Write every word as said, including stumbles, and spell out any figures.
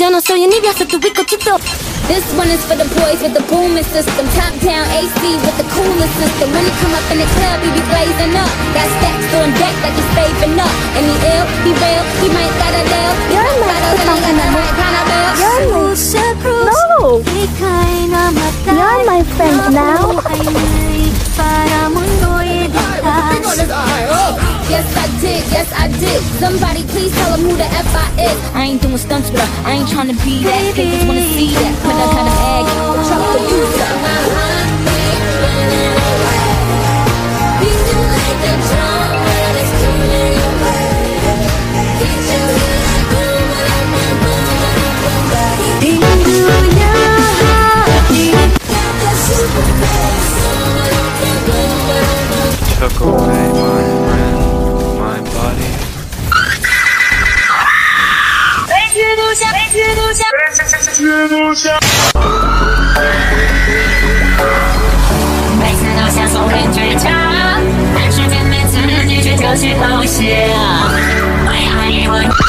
Yo no soy envidia, tu bizcochito. This one is for the boys with the booming system. Top down A C with the coolest system. When he come up in the club, he be blazing up. Got stacks on deck like he's saving up. And he ill, he real, he might got a lil. You're my No! You're my friend now. Yes, I did, yes, I did. Somebody please tell him who the F I is. I ain't doing stunts with her, I ain't trying to be that. People wanna see that, but I gotta bag it. Trust the user. Took away my friend, my body. 被剧毒下，被剧毒下，剧毒下。每次都想送人追查，但是偏偏自己却就去投降。为爱一吻。